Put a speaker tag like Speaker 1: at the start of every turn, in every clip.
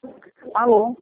Speaker 1: Alô?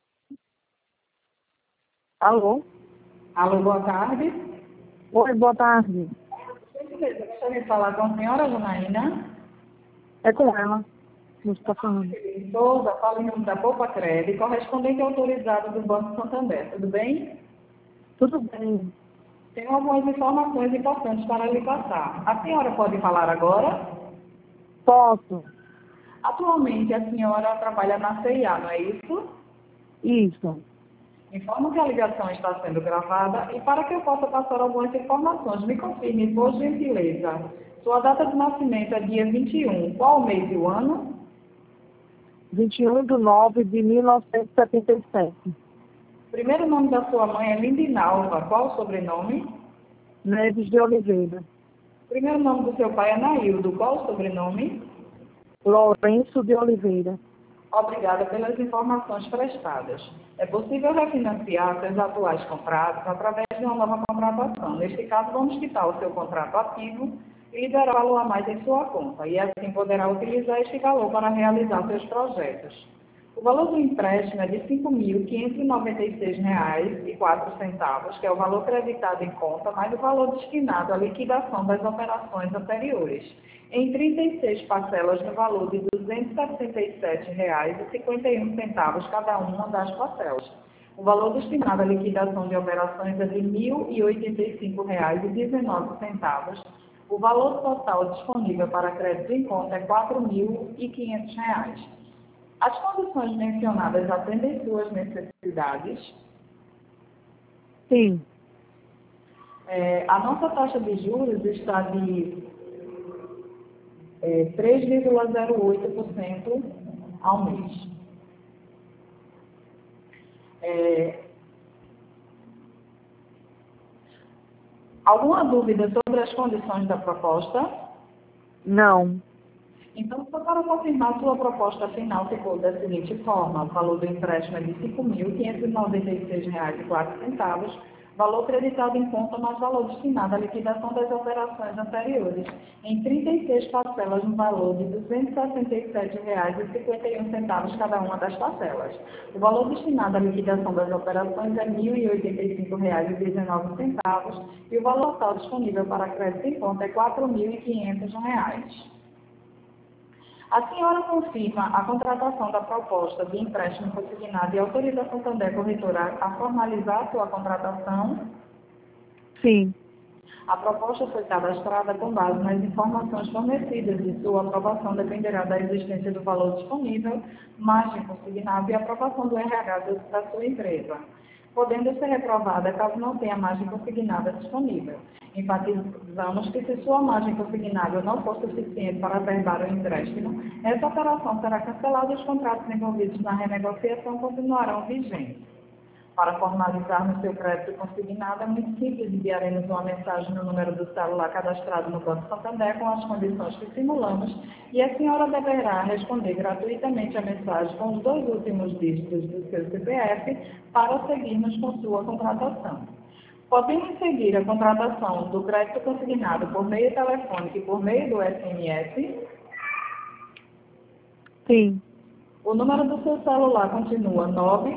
Speaker 1: Alô?
Speaker 2: Alô, boa tarde.
Speaker 1: Oi, boa tarde.
Speaker 2: Beleza, gostaria de falar com a senhora Janaína
Speaker 1: É com ela. Você está falando.
Speaker 2: Souza, fala em nome da Poupa Crédito, correspondente autorizado do Banco Santander. Tudo bem?
Speaker 1: Tudo bem.
Speaker 2: Tenho algumas informações importantes para lhe passar. A senhora pode falar agora?
Speaker 1: Posso?
Speaker 2: Atualmente a senhora trabalha na CIA, não é isso?
Speaker 1: Isso.
Speaker 2: Informo que a ligação está sendo gravada e para que eu possa passar algumas informações, me confirme, por gentileza. Sua data de nascimento é dia 21. Qual o mês e o ano?
Speaker 1: 21/9/1977.
Speaker 2: Primeiro nome da sua mãe é Lindinalva. Qual o sobrenome?
Speaker 1: Neves de Oliveira.
Speaker 2: Primeiro nome do seu pai é Naildo. Qual o sobrenome?
Speaker 1: Lourenço de Oliveira.
Speaker 2: Obrigada pelas informações prestadas. É possível refinanciar seus atuais contratos através de uma nova contratação. Neste caso, vamos quitar o seu contrato ativo e liberá-lo a mais em sua conta. E assim poderá utilizar este valor para realizar seus projetos. O valor do empréstimo é de R$ 5.596,04, que é o valor creditado em conta, mais o valor destinado à liquidação das operações anteriores, em 36 parcelas no valor de R$ 277,51 cada uma das parcelas. O valor destinado à liquidação de operações é de R$ 1.085,19. O valor total disponível para crédito em conta é R$ 4.500. As condições mencionadas atendem suas necessidades?
Speaker 1: Sim.
Speaker 2: A nossa taxa de juros está de 3,08% ao mês. Alguma dúvida sobre as condições da proposta?
Speaker 1: Não.
Speaker 2: Então, só para confirmar, sua proposta final ficou da seguinte forma: o valor do empréstimo é de R$ 5.596,04, valor creditado em conta mais valor destinado à liquidação das operações anteriores, em 36 parcelas no valor de R$ 267,51 cada uma das parcelas. O valor destinado à liquidação das operações é R$ 1.085,19 e o valor total disponível para crédito em conta é R$ 4.500. A senhora confirma a contratação da proposta de empréstimo consignado e autoriza a Santander Corretora a formalizar a sua contratação?
Speaker 1: Sim.
Speaker 2: A proposta foi cadastrada com base nas informações fornecidas e sua aprovação dependerá da existência do valor disponível, margem consignada e aprovação do RH da sua empresa, podendo ser reprovada caso não tenha margem consignada disponível. Enfatizamos que se sua margem consignada não for suficiente para averbar o empréstimo, essa operação será cancelada e os contratos envolvidos na renegociação continuarão vigentes. Para formalizar no seu crédito consignado, é muito simples, enviaremos uma mensagem no número do celular cadastrado no Banco Santander com as condições que simulamos e a senhora deverá responder gratuitamente a mensagem com os 2 últimos dígitos do seu CPF para seguirmos com sua contratação. Podemos seguir a contratação do crédito consignado por meio telefônico e por meio do SMS?
Speaker 1: Sim.
Speaker 2: O número do seu celular continua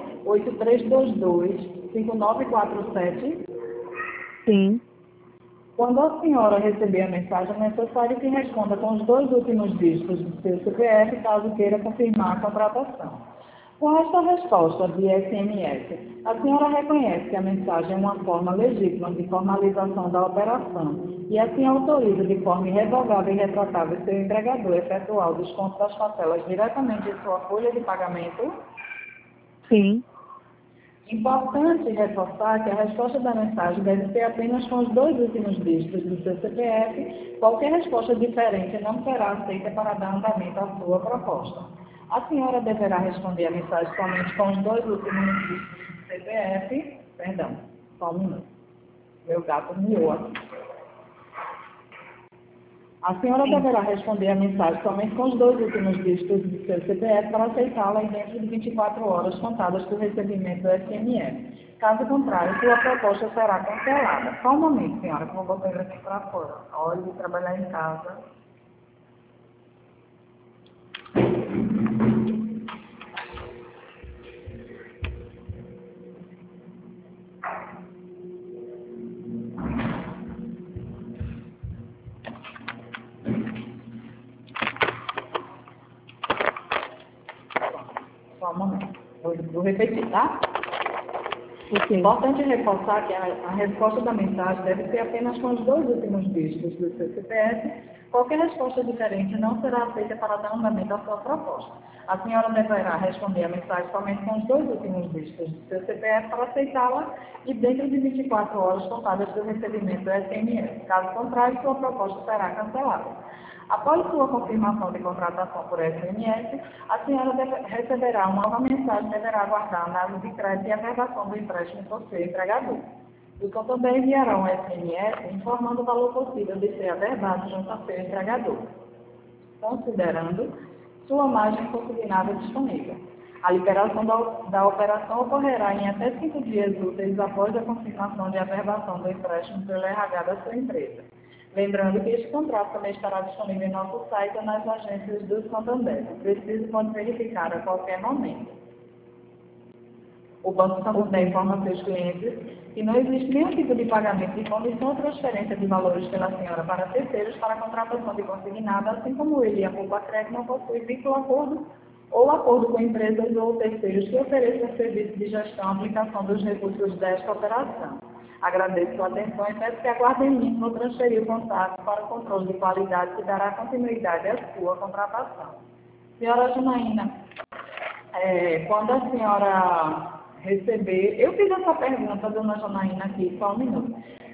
Speaker 2: 98322-5947.
Speaker 1: Sim.
Speaker 2: Quando a senhora receber a mensagem, é necessário que responda com os 2 últimos dígitos do seu CPF, caso queira confirmar a contratação. Com esta resposta via SMS, a senhora reconhece que a mensagem é uma forma legítima de formalização da operação e assim autoriza de forma irrevogável e retratável seu empregador efetuar o desconto das parcelas diretamente em sua folha de pagamento?
Speaker 1: Sim.
Speaker 2: Importante reforçar que a resposta da mensagem deve ser apenas com os 2 últimos dígitos do seu CPF. Qualquer resposta diferente não será aceita para dar andamento à sua proposta. A senhora deverá responder a mensagem somente com os 2 últimos dígitos do CPF. Perdão, só um minuto. Meu gato miou aqui. A senhora deverá responder a mensagem somente com os 2 últimos dígitos do seu CPF para aceitá-la dentro de 24 horas contadas do recebimento do SMS. Caso contrário, sua proposta será cancelada. Só um momento, senhora, que eu vou botar ele aqui para fora. Olhe, trabalhar em casa. Só um momento. Vou repetir, tá?
Speaker 1: Ok.
Speaker 2: Importante reforçar que a resposta da mensagem deve ser apenas com os 2 últimos dígitos do seu CPF. Qualquer resposta diferente não será aceita para dar andamento à sua proposta. A senhora deverá responder a mensagem somente com os 2 últimos dígitos do seu CPF para aceitá-la e dentro de 24 horas contadas do recebimento do SMS. Caso contrário, sua proposta será cancelada. Após sua confirmação de contratação por SMS, a senhora receberá uma nova mensagem e deverá aguardar a análise de crédito e a averbação do empréstimo por seu empregador. O Santander enviará um SMS informando o valor possível de ser averbado junto ao seu empregador, considerando sua margem consignada disponível. A liberação da operação ocorrerá em até 5 dias úteis após a confirmação de averbação do empréstimo pelo RH da sua empresa. Lembrando que este contrato também estará disponível em nosso site ou nas agências do Santander. Preciso pode verificar a qualquer momento. O Banco Santander informa a seus clientes que não existe nenhum tipo de pagamento de comissão ou transferência de valores pela senhora para terceiros para a contratação de consignado, assim como ele e a Poupa Crédito não possuem vínculo acordo ou acordo com empresas ou terceiros que ofereçam serviço de gestão e aplicação dos recursos desta operação. Agradeço sua atenção e peço que aguarde em mim vou transferir o contato para o controle de qualidade que dará continuidade à sua contratação. Senhora Janaína, quando a senhora receber... Eu fiz essa pergunta, dona Janaína, aqui, só um minuto.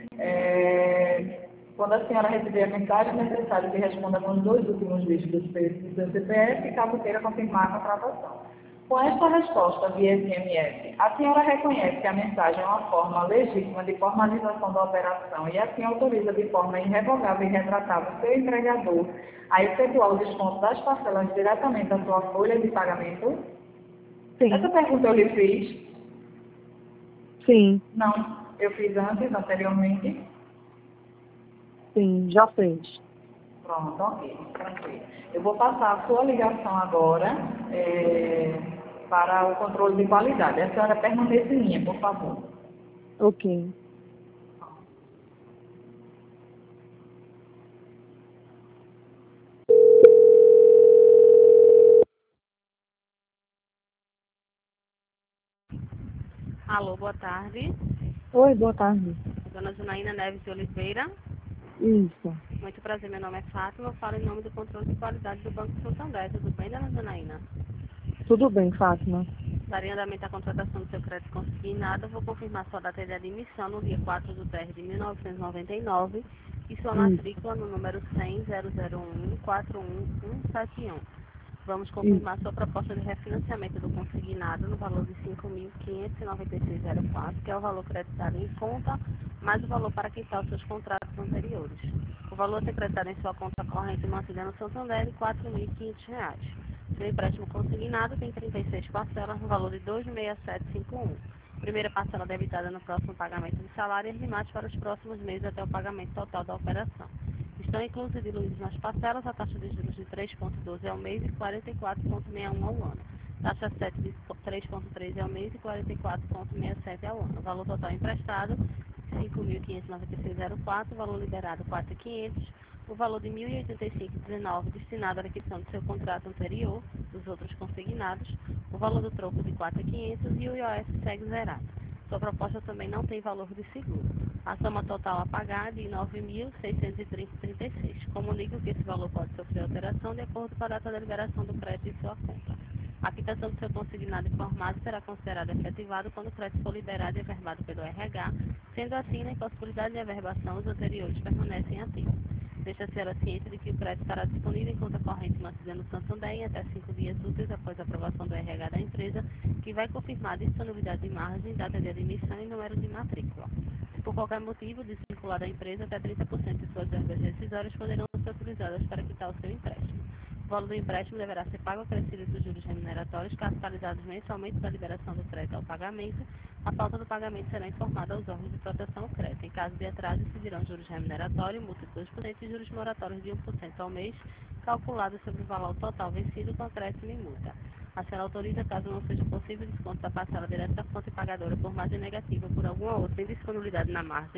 Speaker 2: Quando a senhora receber a mensagem, é necessário que responda com os 2 últimos dígitos do seu CPF, caso queira confirmar a contratação. Com esta resposta via SMS, a senhora reconhece que a mensagem é uma forma legítima de formalização da operação e assim autoriza de forma irrevogável e retratável seu empregador a efetuar o desconto das parcelas diretamente da sua folha de pagamento?
Speaker 1: Sim.
Speaker 2: Essa pergunta eu lhe fiz?
Speaker 1: Sim.
Speaker 2: Não, eu fiz anteriormente.
Speaker 1: Sim, já fez.
Speaker 2: Pronto, ok, tranquilo. Eu vou passar a sua ligação agora para o controle de qualidade. A senhora permaneça em linha, por favor.
Speaker 1: Ok.
Speaker 3: Alô, boa tarde.
Speaker 1: Oi, boa tarde.
Speaker 3: Dona Janaína Neves de Oliveira.
Speaker 1: Isso.
Speaker 3: Muito prazer, meu nome é Fátima. Eu falo em nome do controle de qualidade do Banco Santander. Tudo bem, dona Janaína?
Speaker 1: Tudo bem, Fátima.
Speaker 3: Daria andamento à contratação do seu crédito consignado. Eu vou confirmar sua data de admissão no dia 4 de 10 de 1999 e sua matrícula no número 100.001.41171. Vamos confirmar sua proposta de refinanciamento do consignado no valor de R$ 5.596,04, que é o valor creditado em conta, mais o valor para quitar os seus contratos anteriores. O valor a ser creditado em sua conta corrente mantida no Santander é de R$ 4.500. Seu empréstimo consignado tem 36 parcelas no valor de R$ 26751. Primeira parcela debitada no próximo pagamento de salário e as demais para os próximos meses até o pagamento total da operação. Estão inclusos e diluídos nas parcelas a taxa de juros de 3,12 ao mês e 44,61 ao ano. Taxa 7 de 3,13 ao mês e 44,67 ao ano. O valor total emprestado, R$ 5.596,04. O valor liberado, R$ 4.500. O valor de R$ 1.085,19 destinado à requisição do seu contrato anterior, dos outros consignados. O valor do troco de R$ 4.500 e o IOF segue zerado. Sua proposta também não tem valor de seguro. A soma total a pagar é de R$ 9.630,36. Comunico que esse valor pode sofrer alteração de acordo com a data da liberação do crédito em sua conta. A quitação do seu consignado informado será considerada efetivada quando o crédito for liberado e averbado pelo RH, sendo assim, na impossibilidade de averbação, os anteriores permanecem ativos. Deixa a senhora ciente de que o crédito estará disponível em conta corrente mantida no Santander em até 5 dias úteis após a aprovação do RH da empresa, que vai confirmar a disponibilidade de margem, data de admissão e número de matrícula. Se por qualquer motivo desvincular da empresa, até 30% de suas verbas rescisórias poderão ser utilizadas para quitar o seu empréstimo. O valor do empréstimo deverá ser pago acrescidos dos juros remuneratórios, capitalizados mensalmente para a liberação do crédito ao pagamento. A falta do pagamento será informada aos órgãos de proteção ao crédito. Em caso de atraso, incidirão juros remuneratórios, multa de 2% e juros moratórios de 1% ao mês, calculados sobre o valor total vencido com acréscimo e multa. A senhora autoriza, caso não seja possível, desconto da parcela direta da fonte pagadora por margem negativa ou por alguma outra indisponibilidade na margem,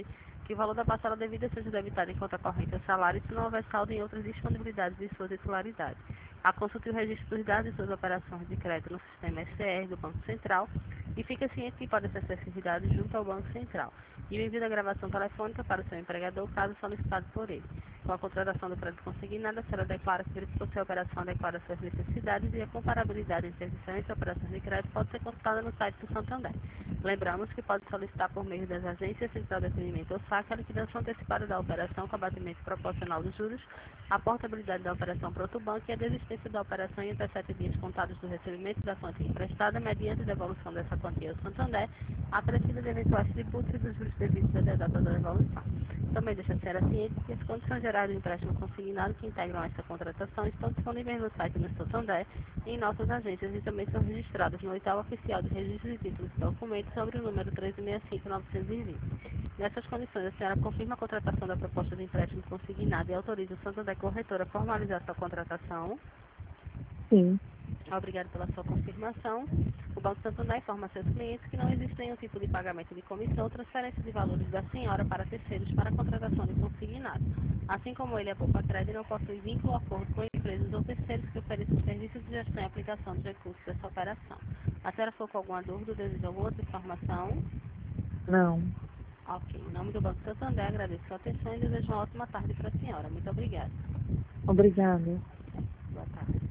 Speaker 3: que o valor da parcela devida seja debitado em conta corrente ou salário se não houver saldo em outras disponibilidades de sua titularidade. A consulta e o registro dos dados de suas operações de crédito no sistema SCR do Banco Central e fica ciente que pode acessar esses dados junto ao Banco Central. E o envio da gravação telefônica para o seu empregador, caso solicitado por ele. Com a contratação do crédito consignado, a senhora declara que verificou se a operação adequada às suas necessidades e a comparabilidade entre as diferentes operações de crédito pode ser consultada no site do Santander. Lembramos que pode solicitar por meio das agências Central de Atendimento ou SAC a liquidação antecipada da operação com abatimento proporcional dos juros, a portabilidade da operação para outro banco e a desistência da operação em até 7 dias contados do recebimento da quantia emprestada mediante devolução dessa quantia ao Santander, acrescida de eventuais tributos e dos juros devidos até a data da devolução. Também deixa a senhora ciente que as condições gerais do empréstimo consignado que integram esta contratação estão disponíveis no site do Santander e em nossas agências e também são registradas no edital oficial de registro de títulos e documentos sobre o número 1365-920. Nessas condições, a senhora confirma a contratação da proposta de empréstimo consignado e autoriza o Santander Corretora a formalizar sua contratação.
Speaker 1: Sim.
Speaker 3: Obrigado pela sua confirmação. O Banco Santander informa a seus clientes que não existe nenhum tipo de pagamento de comissão ou transferência de valores da senhora para terceiros para a contratação de consignado. Assim como ele é poupa crédito, não possui vínculo ou acordo com empresas ou terceiros que ofereçam serviços de gestão e aplicação de recursos dessa operação. A senhora ficou com alguma dúvida ou deseja alguma outra informação?
Speaker 1: Não.
Speaker 3: Ok. Em nome do Banco Santander, agradeço a sua atenção e desejo uma ótima tarde para a senhora. Muito obrigada.
Speaker 1: Obrigada.
Speaker 3: Boa tarde.